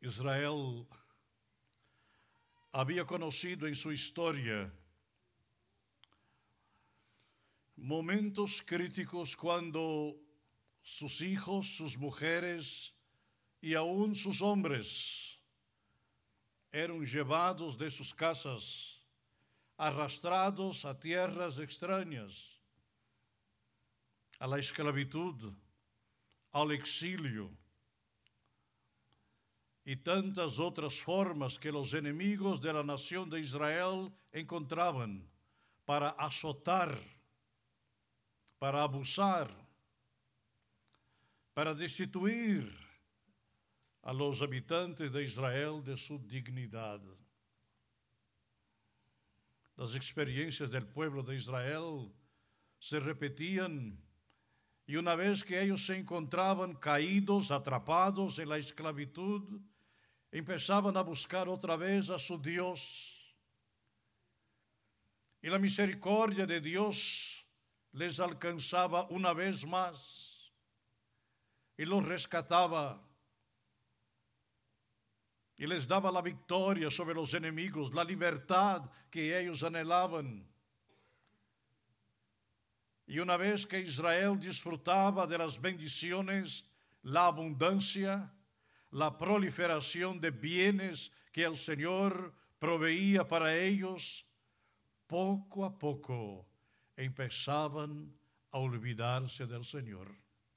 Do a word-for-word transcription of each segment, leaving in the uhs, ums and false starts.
Israel había conocido en su historia momentos críticos cuando sus hijos, sus mujeres y aún sus hombres eran llevados de sus casas, arrastrados a tierras extrañas, a la esclavitud, al exilio y tantas otras formas que los enemigos de la nación de Israel encontraban para azotar, para abusar, para destituir a los habitantes de Israel de su dignidad. Las experiencias del pueblo de Israel se repetían y una vez que ellos se encontraban caídos, atrapados en la esclavitud, empezaban a buscar otra vez a su Dios. Y la misericordia de Dios les alcanzaba una vez más y los rescataba y les daba la victoria sobre los enemigos, la libertad que ellos anhelaban. Y una vez que Israel disfrutaba de las bendiciones, la abundancia, la proliferación de bienes que el Señor proveía para ellos, poco a poco empezaban a olvidarse del Señor.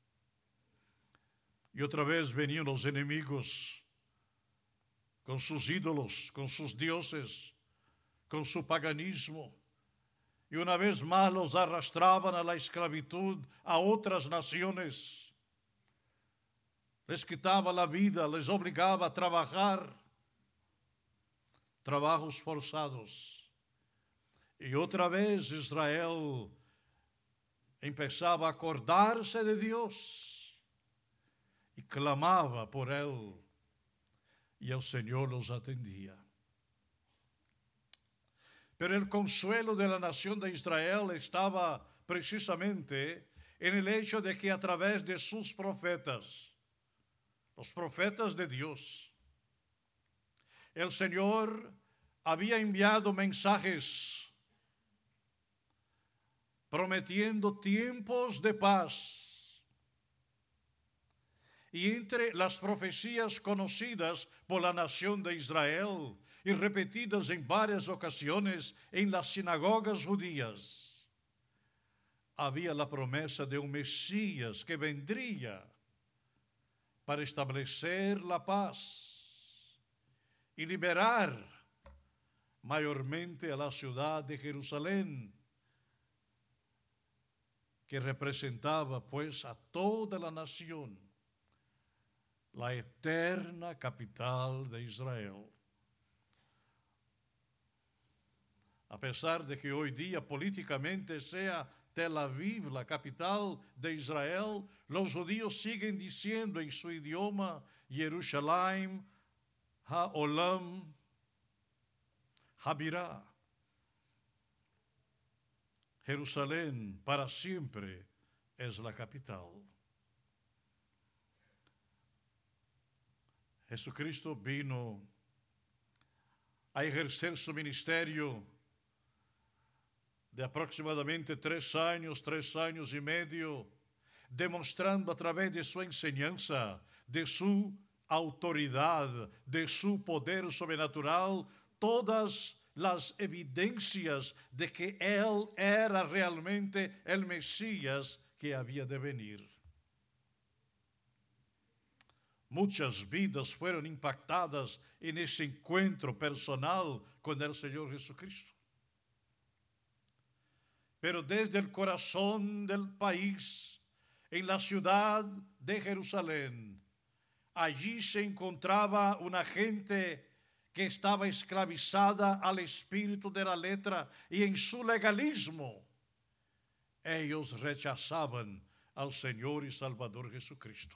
Y otra vez venían los enemigos con sus ídolos, con sus dioses, con su paganismo. Y una vez más los arrastraban a la esclavitud a otras naciones. Les quitaba la vida, les obligaba a trabajar, trabajos forzados. Y otra vez Israel empezaba a acordarse de Dios y clamaba por Él. Y el Señor los atendía. Pero el consuelo de la nación de Israel estaba precisamente en el hecho de que a través de sus profetas, los profetas de Dios, el Señor había enviado mensajes prometiendo tiempos de paz. Y entre las profecías conocidas por la nación de Israel y repetidas en varias ocasiones en las sinagogas judías, había la promesa de un Mesías que vendría para establecer la paz y liberar mayormente a la ciudad de Jerusalén, que representaba pues a toda la nación, la eterna capital de Israel. A pesar de que hoy día políticamente sea Tel Aviv la capital de Israel, los judíos siguen diciendo en su idioma Jerusalén, Haolam, Habirá. Jerusalén para siempre es la capital. Jesucristo vino a ejercer su ministerio de aproximadamente tres años, tres años y medio, demostrando a través de su enseñanza, de su autoridad, de su poder sobrenatural, todas las evidencias de que Él era realmente el Mesías que había de venir. Muchas vidas fueron impactadas en ese encuentro personal con el Señor Jesucristo. Pero desde el corazón del país, en la ciudad de Jerusalén, allí se encontraba una gente que estaba esclavizada al espíritu de la letra y en su legalismo ellos rechazaban al Señor y Salvador Jesucristo.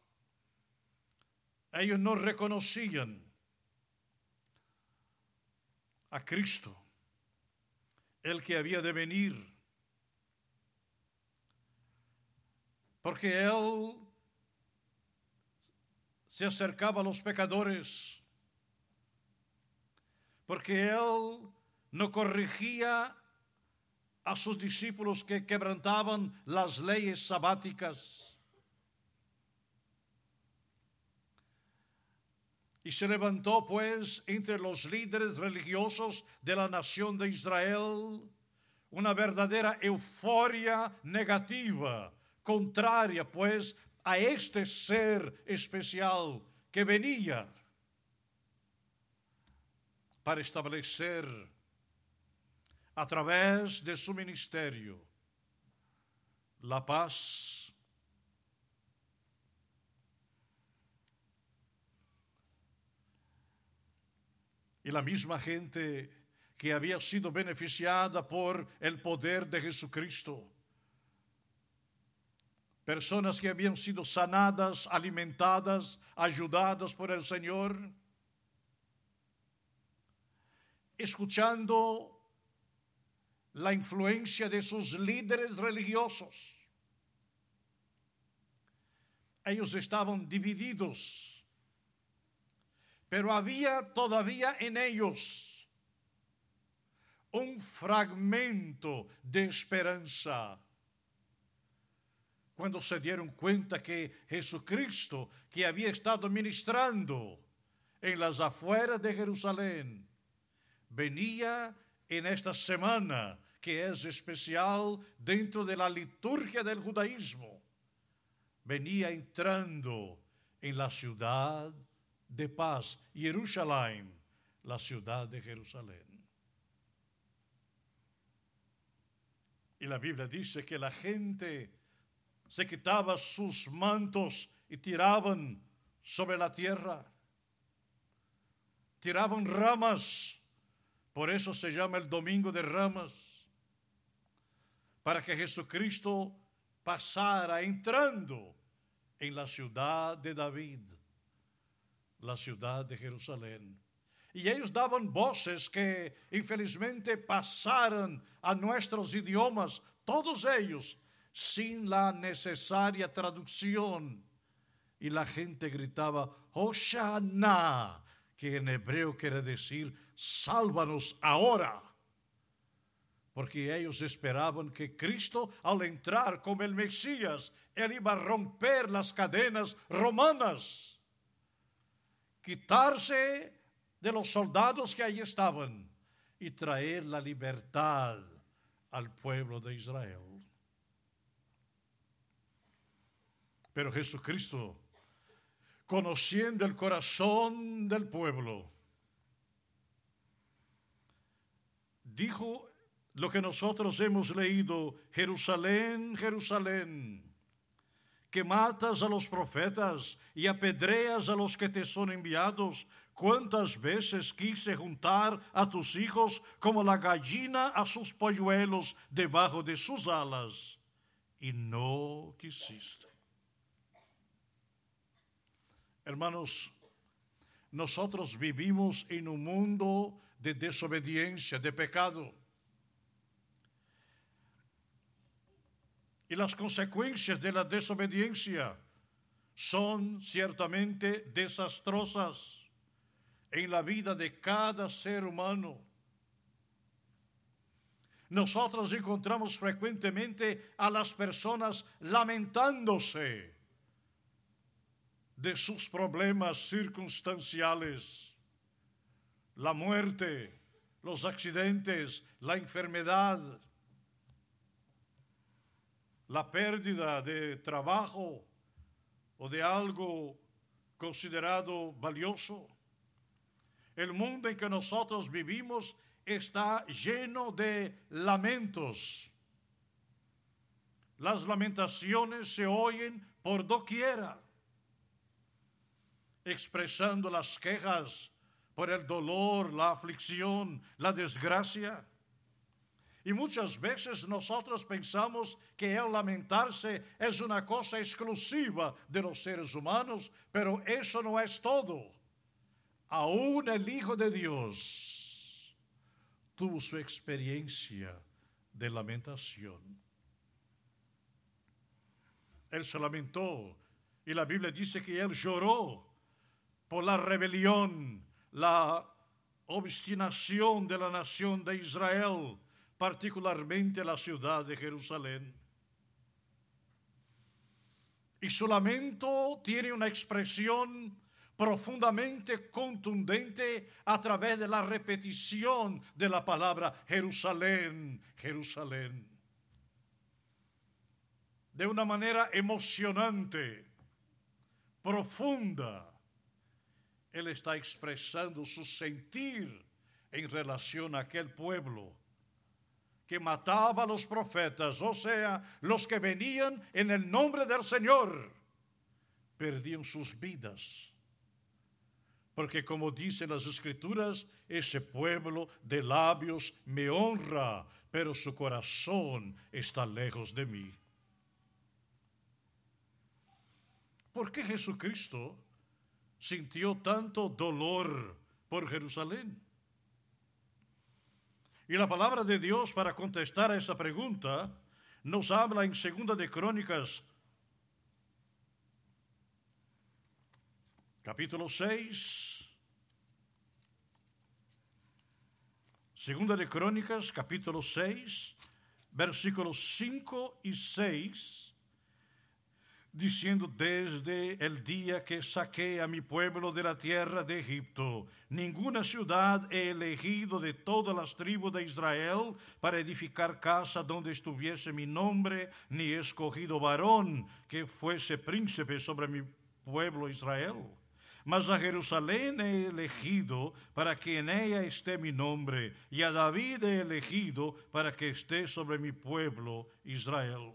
Ellos no reconocían a Cristo, el que había de venir, porque Él se acercaba a los pecadores, porque él no corregía a sus discípulos que quebrantaban las leyes sabáticas. Y se levantó pues entre los líderes religiosos de la nación de Israel una verdadera euforia negativa, contraria pues a este ser especial que venía para establecer a través de su ministerio la paz y la misma gente que había sido beneficiada por el poder de Jesucristo. Personas que habían sido sanadas, alimentadas, ayudadas por el Señor, escuchando la influencia de sus líderes religiosos. Ellos estaban divididos, pero había todavía en ellos un fragmento de esperanza. Cuando se dieron cuenta que Jesucristo, que había estado ministrando en las afueras de Jerusalén, venía en esta semana que es especial dentro de la liturgia del judaísmo, venía entrando en la ciudad de paz, Jerusalén, la ciudad de Jerusalén. Y la Biblia dice que la gente se quitaba sus mantos y tiraban sobre la tierra, tiraban ramas. Por eso se llama el Domingo de Ramas, para que Jesucristo pasara entrando en la ciudad de David, la ciudad de Jerusalén. Y ellos daban voces que infelizmente pasaran a nuestros idiomas, todos ellos, sin la necesaria traducción. Y la gente gritaba, Hosanna, que en hebreo quiere decir, sálvanos ahora. Porque ellos esperaban que Cristo, al entrar como el Mesías, él iba a romper las cadenas romanas, quitarse de los soldados que allí estaban y traer la libertad al pueblo de Israel. Pero Jesucristo, conociendo el corazón del pueblo, dijo lo que nosotros hemos leído: Jerusalén, Jerusalén, que matas a los profetas y apedreas a los que te son enviados. ¿Cuántas veces quise juntar a tus hijos como la gallina a sus polluelos debajo de sus alas? Y no quisiste. Hermanos, nosotros vivimos en un mundo de desobediencia, de pecado. Y las consecuencias de la desobediencia son ciertamente desastrosas en la vida de cada ser humano. Nosotros encontramos frecuentemente a las personas lamentándose de sus problemas circunstanciales, la muerte, los accidentes, la enfermedad, la pérdida de trabajo o de algo considerado valioso. El mundo en que nosotros vivimos está lleno de lamentos. Las lamentaciones se oyen por doquiera, expresando las quejas por el dolor, la aflicción, la desgracia. Y muchas veces nosotros pensamos que el lamentarse es una cosa exclusiva de los seres humanos, pero eso no es todo. Aún el Hijo de Dios tuvo su experiencia de lamentación. Él se lamentó y la Biblia dice que él lloró por la rebelión, la obstinación de la nación de Israel, particularmente la ciudad de Jerusalén. Y su lamento tiene una expresión profundamente contundente a través de la repetición de la palabra Jerusalén, Jerusalén. De una manera emocionante, profunda, él está expresando su sentir en relación a aquel pueblo que mataba a los profetas, o sea, los que venían en el nombre del Señor, perdían sus vidas. Porque como dicen las Escrituras, ese pueblo de labios me honra, pero su corazón está lejos de mí. ¿Por qué Jesucristo sintió tanto dolor por Jerusalén? Y la palabra de Dios para contestar a esa pregunta nos habla en Segunda de Crónicas, capítulo seis. Segunda de Crónicas, capítulo seis, versículos cinco y seis. Diciendo, desde el día que saqué a mi pueblo de la tierra de Egipto, ninguna ciudad he elegido de todas las tribus de Israel para edificar casa donde estuviese mi nombre, ni he escogido varón que fuese príncipe sobre mi pueblo Israel. Mas a Jerusalén he elegido para que en ella esté mi nombre, y a David he elegido para que esté sobre mi pueblo Israel.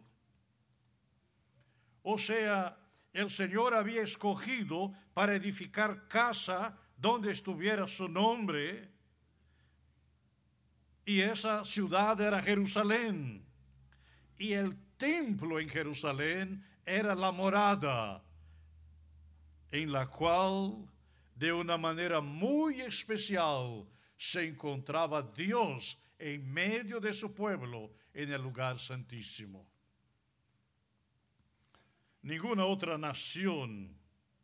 O sea, el Señor había escogido para edificar casa donde estuviera su nombre, y esa ciudad era Jerusalén. Y el templo en Jerusalén era la morada, en la cual de una manera muy especial se encontraba Dios en medio de su pueblo en el lugar santísimo. Ninguna otra nación,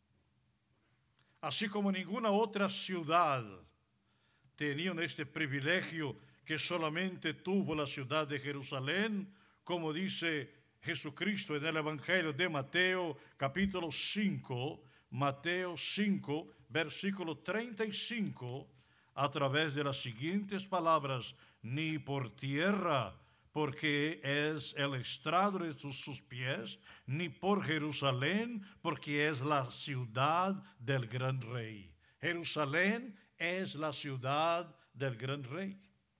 así como ninguna otra ciudad, tenían este privilegio que solamente tuvo la ciudad de Jerusalén, como dice Jesucristo en el Evangelio de Mateo, capítulo cinco, Mateo cinco, versículo treinta y cinco, a través de las siguientes palabras: ni por tierra, porque es el estrado de sus, sus pies, ni por Jerusalén, porque es la ciudad del gran rey. Jerusalén es la ciudad del gran rey.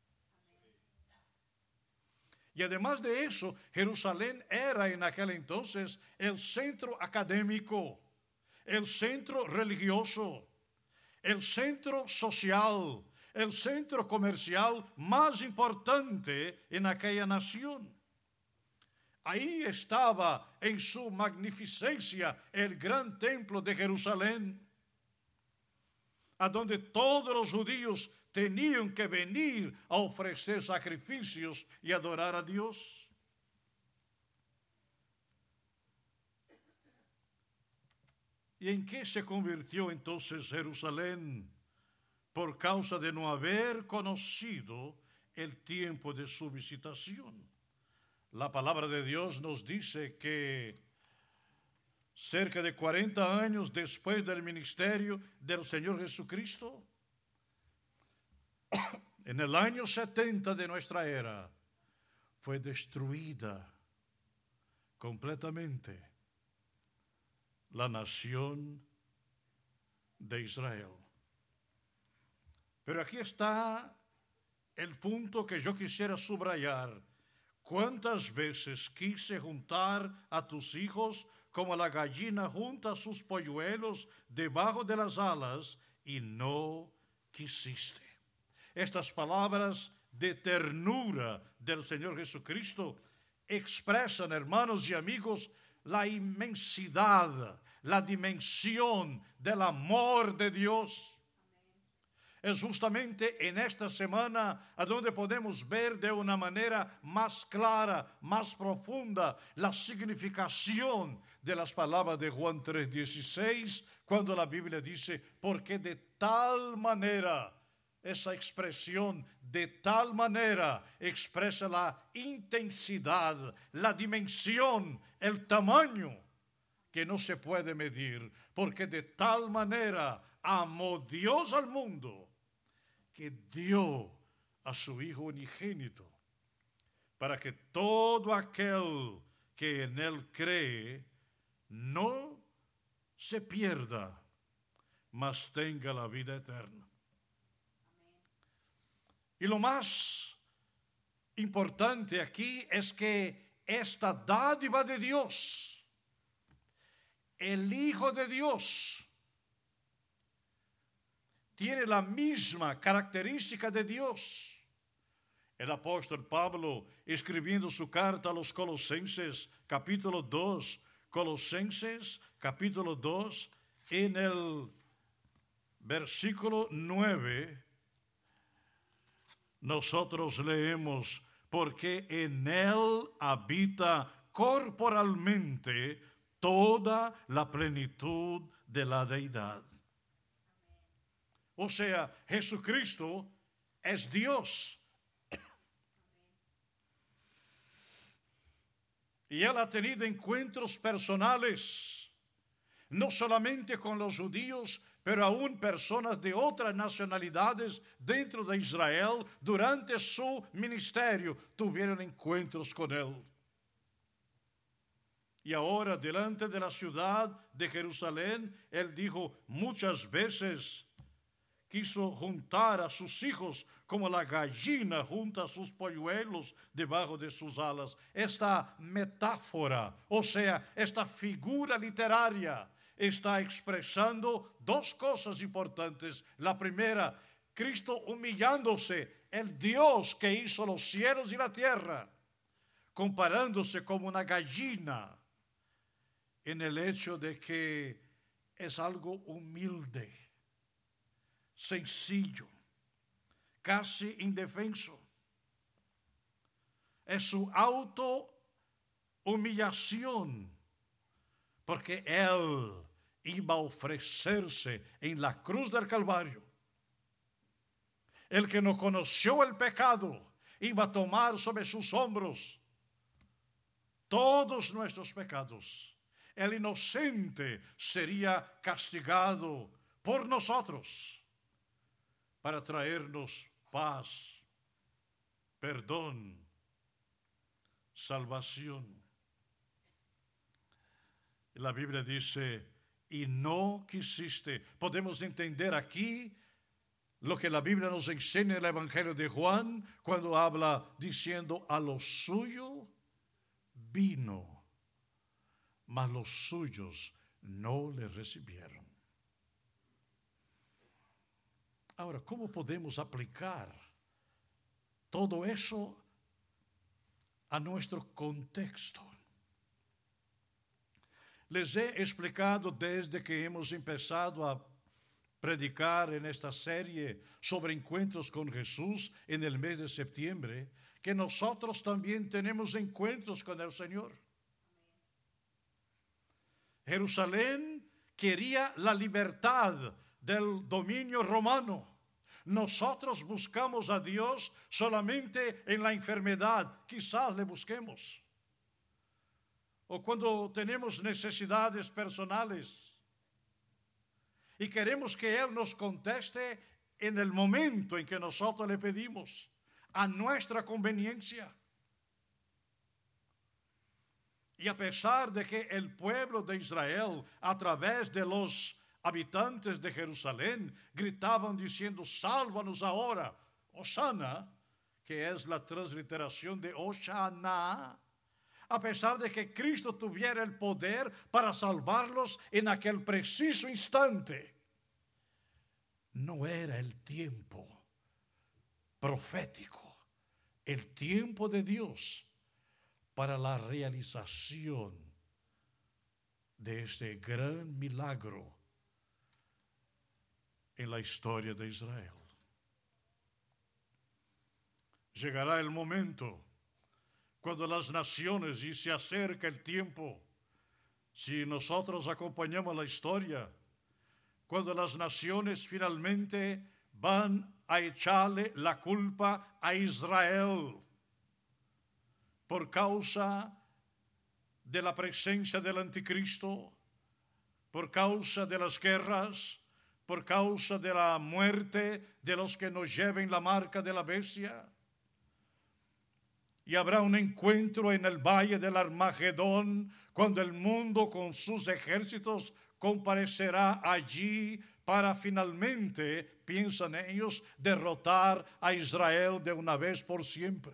Y además de eso, Jerusalén era en aquel entonces el centro académico, el centro religioso, el centro social, el centro comercial más importante en aquella nación. Ahí estaba en su magnificencia el gran templo de Jerusalén, a donde todos los judíos tenían que venir a ofrecer sacrificios y adorar a Dios. ¿Y en qué se convirtió entonces Jerusalén? Por causa de no haber conocido el tiempo de su visitación. La palabra de Dios nos dice que cerca de cuarenta años después del ministerio del Señor Jesucristo, en el año setenta de nuestra era, fue destruida completamente la nación de Israel. Pero aquí está el punto que yo quisiera subrayar. ¿Cuántas veces quise juntar a tus hijos como la gallina junta sus polluelos debajo de las alas y no quisiste? Estas palabras de ternura del Señor Jesucristo expresan, hermanos y amigos, la inmensidad, la dimensión del amor de Dios. Es justamente en esta semana a donde podemos ver de una manera más clara, más profunda, la significación de las palabras de Juan tres dieciséis, cuando la Biblia dice, porque de tal manera, esa expresión de tal manera expresa la intensidad, la dimensión, el tamaño que no se puede medir, porque de tal manera amó Dios al mundo que dio a su Hijo unigénito, para que todo aquel que en Él cree no se pierda, mas tenga la vida eterna. Y lo más importante aquí es que esta dádiva de Dios, el Hijo de Dios, tiene la misma característica de Dios. El apóstol Pablo, escribiendo su carta a los Colosenses, capítulo dos, Colosenses, capítulo dos, en el versículo nueve, nosotros leemos, porque en Él habita corporalmente toda la plenitud de la deidad. O sea, Jesucristo es Dios. Y Él ha tenido encuentros personales, no solamente con los judíos, pero aún personas de otras nacionalidades dentro de Israel, durante su ministerio, tuvieron encuentros con Él. Y ahora, delante de la ciudad de Jerusalén, Él dijo muchas veces, quiso juntar a sus hijos como la gallina junta a sus polluelos debajo de sus alas. Esta metáfora, o sea, esta figura literaria, está expresando dos cosas importantes. La primera, Cristo humillándose, el Dios que hizo los cielos y la tierra, comparándose como una gallina en el hecho de que es algo humilde, sencillo, casi indefenso. Es su auto-humillación, porque Él iba a ofrecerse en la cruz del Calvario. El que no conoció el pecado iba a tomar sobre sus hombros todos nuestros pecados. El inocente sería castigado por nosotros para traernos paz, perdón, salvación. La Biblia dice, y no quisiste. Podemos entender aquí lo que la Biblia nos enseña en el Evangelio de Juan, cuando habla diciendo, a lo suyo vino, mas los suyos no le recibieron. Ahora, ¿cómo podemos aplicar todo eso a nuestro contexto? Les he explicado desde que hemos empezado a predicar en esta serie sobre encuentros con Jesús en el mes de septiembre, que nosotros también tenemos encuentros con el Señor. Jerusalén quería la libertad del dominio romano. Nosotros buscamos a Dios solamente en la enfermedad, quizás le busquemos. O cuando tenemos necesidades personales y queremos que Él nos conteste en el momento en que nosotros le pedimos, a nuestra conveniencia. Y a pesar de que el pueblo de Israel, a través de los habitantes de Jerusalén, gritaban diciendo, sálvanos ahora, Hosana, que es la transliteración de Hoshana, a pesar de que Cristo tuviera el poder para salvarlos en aquel preciso instante, no era el tiempo profético, el tiempo de Dios para la realización de este gran milagro en la historia de Israel. Llegará el momento cuando las naciones, y se acerca el tiempo, si nosotros acompañamos la historia, cuando las naciones finalmente van a echarle la culpa a Israel por causa de la presencia del anticristo, por causa de las guerras, por causa de la muerte de los que nos lleven la marca de la bestia. Y habrá un encuentro en el valle del Armagedón, cuando el mundo con sus ejércitos comparecerá allí para finalmente, piensan ellos, derrotar a Israel de una vez por siempre.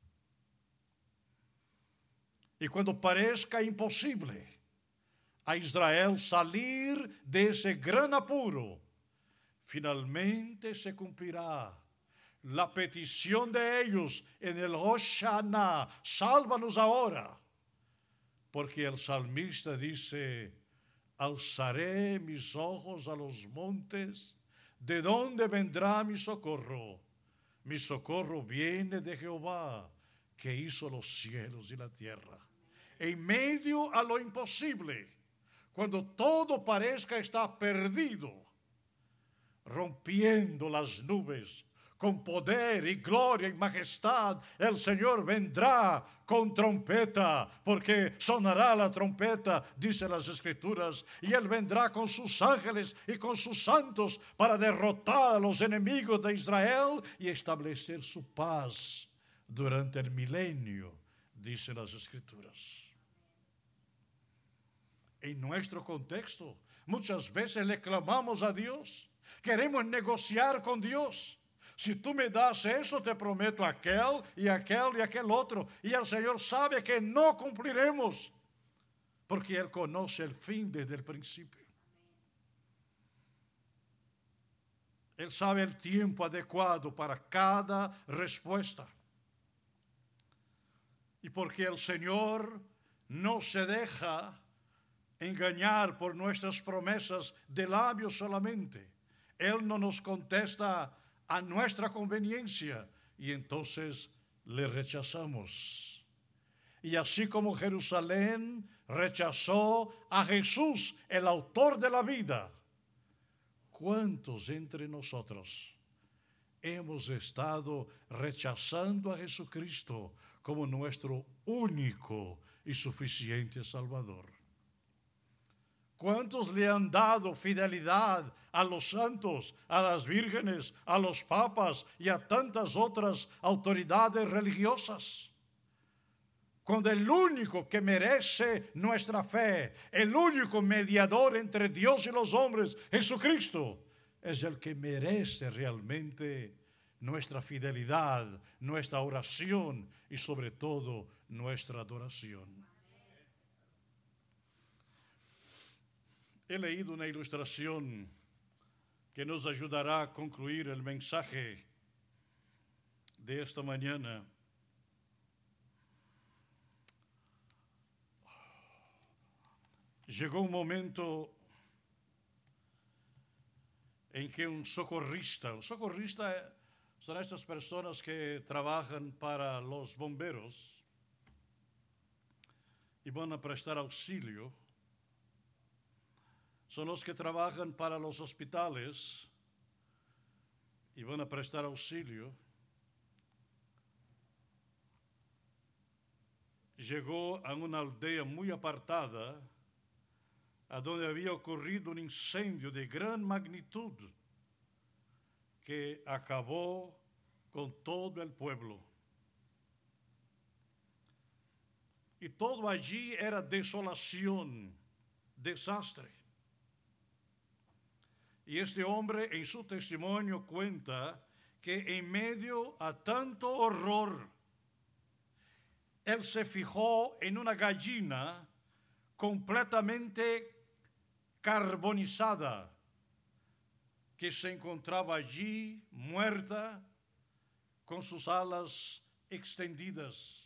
Y cuando parezca imposible a Israel salir de ese gran apuro, finalmente se cumplirá la petición de ellos en el Hoshana, sálvanos ahora, porque el salmista dice: alzaré mis ojos a los montes, ¿de dónde vendrá mi socorro? Mi socorro viene de Jehová, que hizo los cielos y la tierra. En medio a lo imposible, cuando todo parezca estar perdido, rompiendo las nubes, con poder y gloria y majestad, el Señor vendrá con trompeta, porque sonará la trompeta, dice las Escrituras, y Él vendrá con sus ángeles y con sus santos para derrotar a los enemigos de Israel y establecer su paz durante el milenio, dice las Escrituras. En nuestro contexto, muchas veces le clamamos a Dios, queremos negociar con Dios. Si tú me das eso, te prometo aquel y aquel y aquel otro. Y el Señor sabe que no cumpliremos, porque Él conoce el fin desde el principio. Él sabe el tiempo adecuado para cada respuesta. Y porque el Señor no se deja engañar por nuestras promesas de labios solamente, Él no nos contesta a nuestra conveniencia y entonces le rechazamos. Y así como Jerusalén rechazó a Jesús, el autor de la vida, ¿cuántos entre nosotros hemos estado rechazando a Jesucristo como nuestro único y suficiente Salvador? ¿Cuántos le han dado fidelidad a los santos, a las vírgenes, a los papas y a tantas otras autoridades religiosas? Cuando el único que merece nuestra fe, el único mediador entre Dios y los hombres, Jesucristo, es el que merece realmente nuestra fidelidad, nuestra oración y sobre todo nuestra adoración. He leído una ilustración que nos ayudará a concluir el mensaje de esta mañana. Llegó un momento en que un socorrista, un socorrista son estas personas que trabajan para los bomberos y van a prestar auxilio. Son los que trabajan para los hospitales y van a prestar auxilio. Llegó a una aldea muy apartada, a donde había ocurrido un incendio de gran magnitud que acabó con todo el pueblo. Y todo allí era desolación, desastre. Y este hombre en su testimonio cuenta que en medio a tanto horror, él se fijó en una gallina completamente carbonizada que se encontraba allí muerta con sus alas extendidas.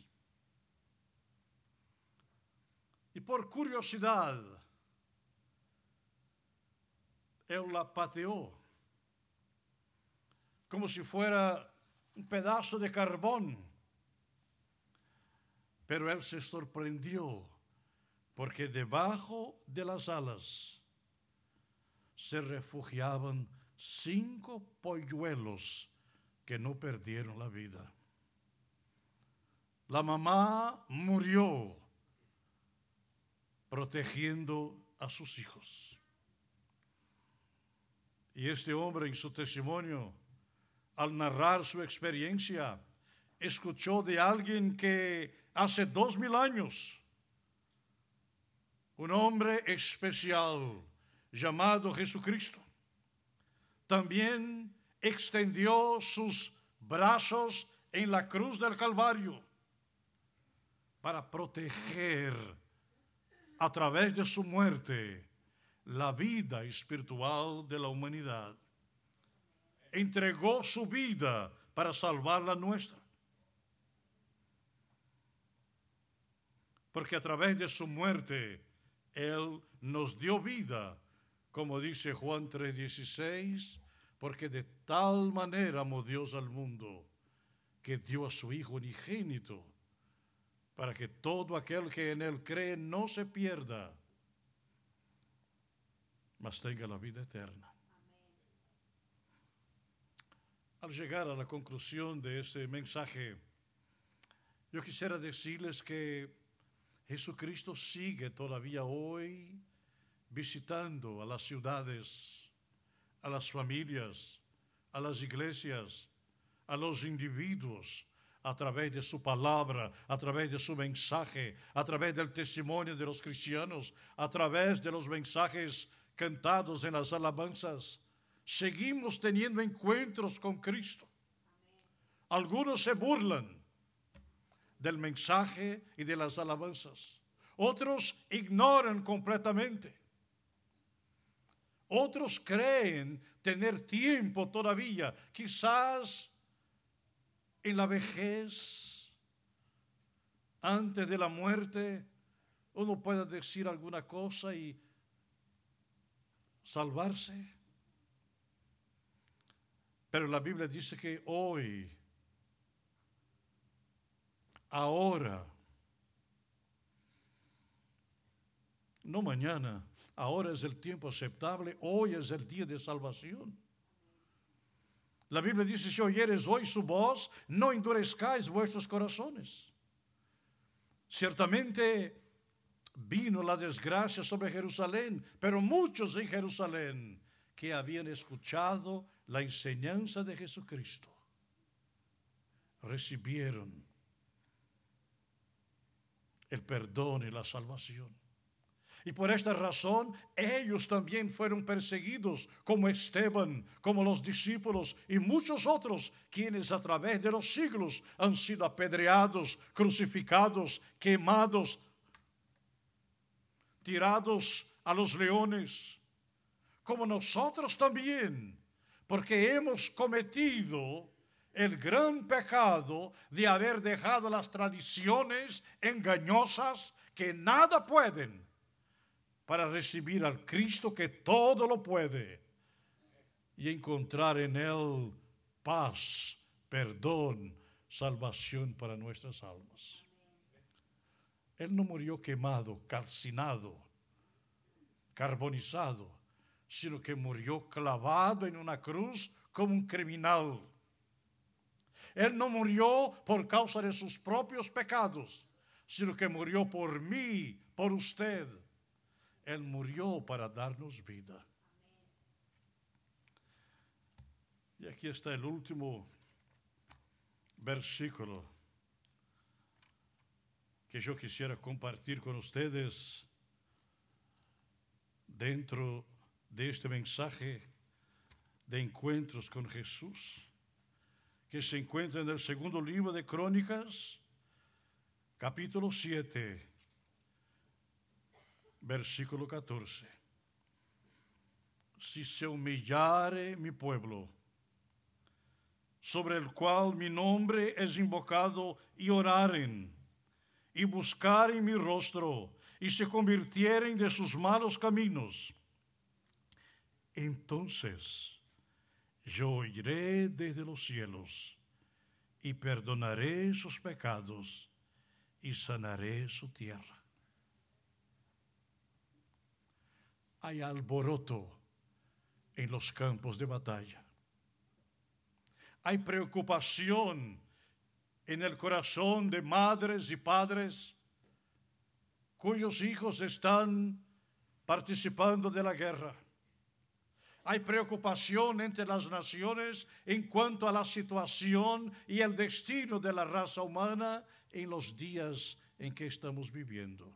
Y por curiosidad, él la pateó como si fuera un pedazo de carbón. Pero él se sorprendió porque debajo de las alas se refugiaban cinco polluelos que no perdieron la vida. La mamá murió protegiendo a sus hijos. Y este hombre en su testimonio, al narrar su experiencia, escuchó de alguien que hace dos mil años, un hombre especial llamado Jesucristo, también extendió sus brazos en la cruz del Calvario para proteger a través de su muerte la vida espiritual de la humanidad. Entregó su vida para salvar la nuestra. Porque a través de su muerte, Él nos dio vida, como dice Juan tres dieciséis, porque de tal manera amó Dios al mundo, que dio a su Hijo unigénito, para que todo aquel que en Él cree no se pierda, mas tenga la vida eterna. Al llegar a la conclusión de este mensaje, yo quisiera decirles que Jesucristo sigue todavía hoy visitando a las ciudades, a las familias, a las iglesias, a los individuos, a través de su palabra, a través de su mensaje, a través del testimonio de los cristianos, a través de los mensajes cantados en las alabanzas. Seguimos teniendo encuentros con Cristo. Algunos se burlan del mensaje y de las alabanzas. Otros ignoran completamente. Otros creen tener tiempo todavía, quizás en la vejez, antes de la muerte, uno pueda decir alguna cosa y salvarse. Pero la Biblia dice que hoy, ahora, no mañana, ahora es el tiempo aceptable, hoy es el día de salvación. La Biblia dice, si oyeres hoy su voz, no endurezcáis vuestros corazones. Ciertamente vino la desgracia sobre Jerusalén, pero muchos en Jerusalén que habían escuchado la enseñanza de Jesucristo recibieron el perdón y la salvación. Y por esta razón, ellos también fueron perseguidos, como Esteban, como los discípulos y muchos otros, quienes a través de los siglos han sido apedreados, crucificados, quemados, tirados a los leones, como nosotros también, porque hemos cometido el gran pecado de haber dejado las tradiciones engañosas que nada pueden, para recibir al Cristo que todo lo puede y encontrar en Él paz, perdón, salvación para nuestras almas. Él no murió quemado, calcinado, carbonizado, sino que murió clavado en una cruz como un criminal. Él no murió por causa de sus propios pecados, sino que murió por mí, por usted. Él murió para darnos vida. Y aquí está el último versículo que yo quisiera compartir con ustedes dentro de este mensaje de encuentros con Jesús, que se encuentra en el segundo libro de Crónicas, capítulo siete. Versículo catorce. Si se humillare mi pueblo, sobre el cual mi nombre es invocado, y oraren, y buscaren mi rostro, y se convirtieren de sus malos caminos, entonces yo oiré desde los cielos, y perdonaré sus pecados, y sanaré su tierra. Hay alboroto en los campos de batalla. Hay preocupación en el corazón de madres y padres cuyos hijos están participando de la guerra. Hay preocupación entre las naciones en cuanto a la situación y el destino de la raza humana en los días en que estamos viviendo.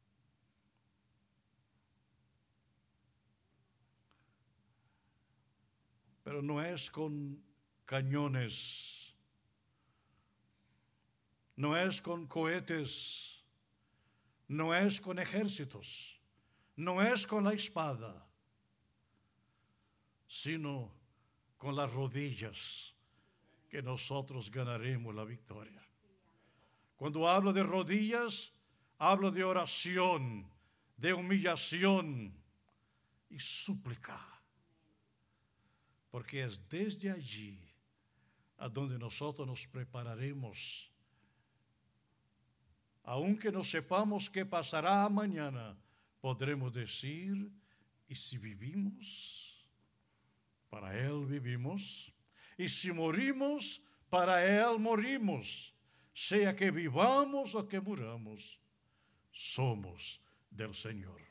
Pero no es con cañones, no es con cohetes, no es con ejércitos, no es con la espada, sino con las rodillas que nosotros ganaremos la victoria. Cuando hablo de rodillas, hablo de oración, de humillación y súplica. Porque es desde allí a donde nosotros nos prepararemos. Aunque no sepamos qué pasará mañana, podremos decir, y si vivimos, para Él vivimos, y si morimos, para Él morimos. Sea que vivamos o que muramos, somos del Señor.